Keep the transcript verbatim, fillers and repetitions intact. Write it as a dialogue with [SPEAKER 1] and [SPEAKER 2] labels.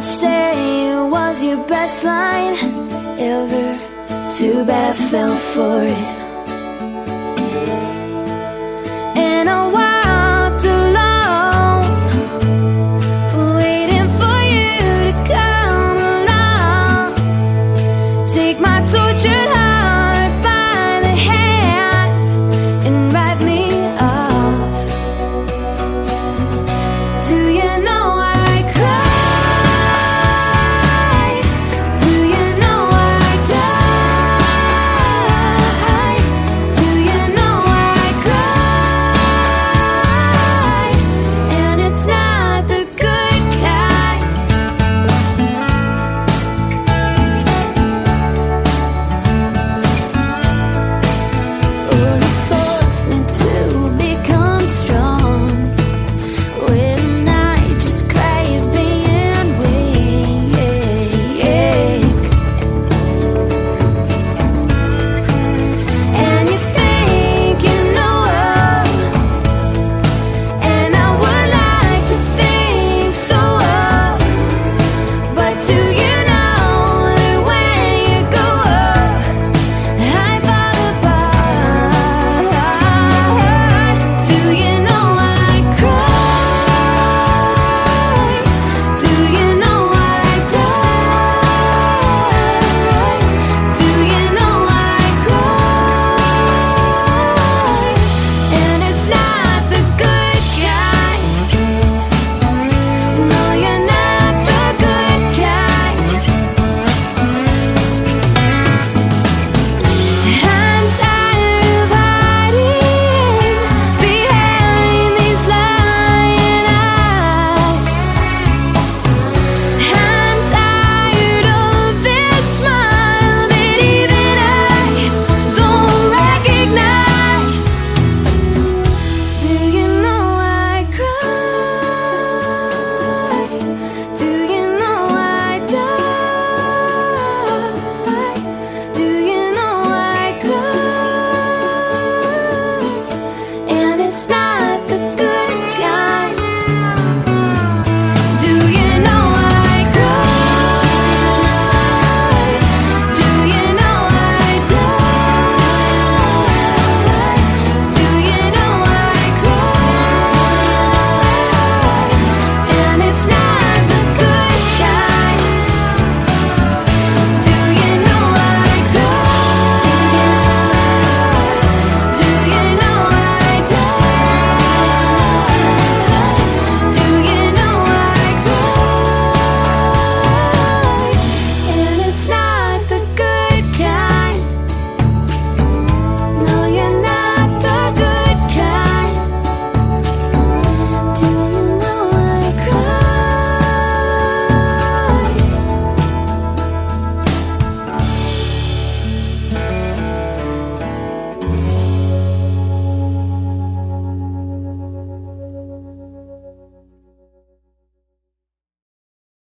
[SPEAKER 1] would say it was your best line ever. Too bad I fell for it. And I walked alone, waiting for you to come along. Take my tortured heart by the hand and write me off. Do you know I cry? Do you know I die? Do you know I cry? And it's not the good kind. Oh, you forced me to become strong when I just crave being weak. And you think you know her, and I would like to think so. But do you know that when you go up, I fall apart? Do you know I cry? Do you know I die? Do you know I cry? And it's not the good kind. No, you're not the good kind. I'm tired of hiding behind these lying eyes. I'm tired of this smile that even I don't recognize. Do you know I cry? Do you know I die? Do you know I cry? And it's not the good kind. Do you know I cry? Do you know I die? Do you know I cry? And it's not